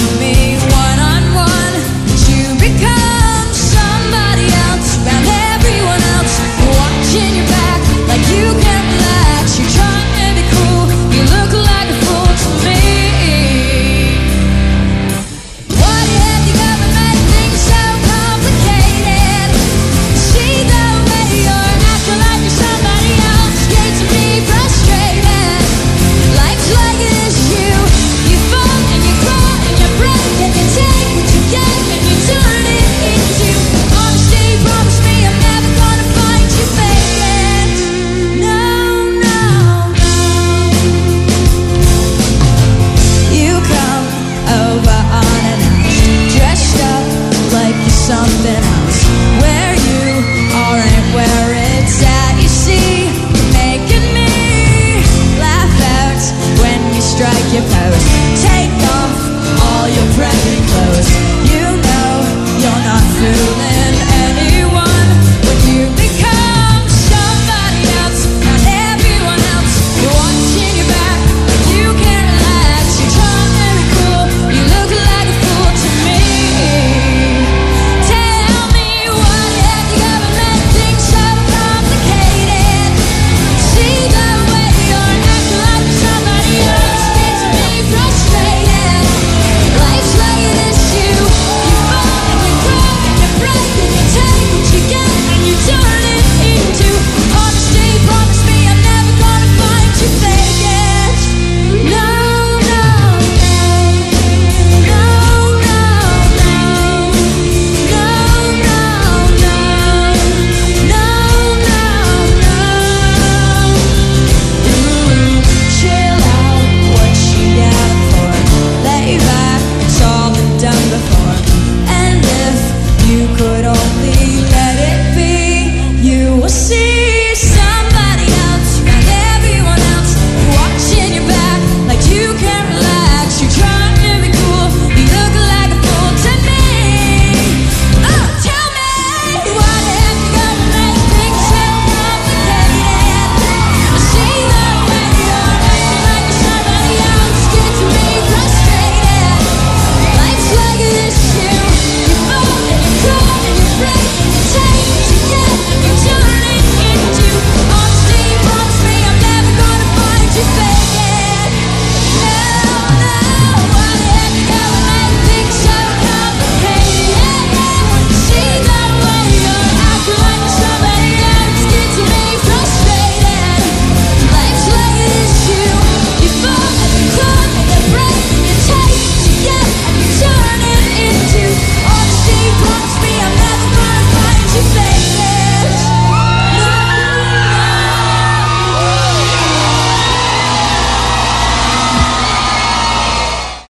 me one-on-one. You become somebody else around everyone else. You're watching your back like you can't relax. You're trying to be cool, you look like a fool to me. Why do you have to go and make things so complicated? See the way you're acting like you're somebody else gets me frustrated. Life's like it is you. You fall and you cry and you break and you take what you get and you turn it into honesty. Promise me I'm never gonna find you faking. No, no, no. You come over unannounced, dressed up like you're something